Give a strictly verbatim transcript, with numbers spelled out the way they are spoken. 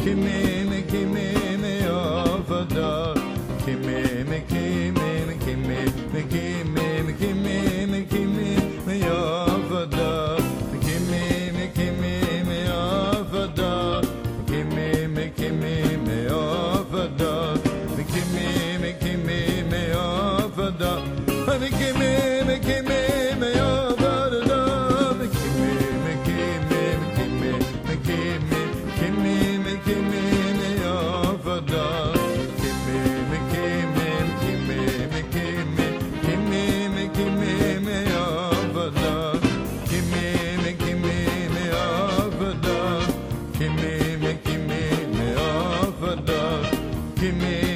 Kimi me kimi me avada. Kimi me kimi me kimi me kimi me kimi me kimi me avada. Kimi me kimi me avada. Kimi me kimi me avada. Kimi me kimi me avada. Kimi me kimi me avada. Kimi me kimi me kimi me kimi kimi me kimi me avada. Kimi me kimi kimi me kimi kimi me kimi me avada. Kimi me kimi me avada. Kimi me kimi me avada. Kimi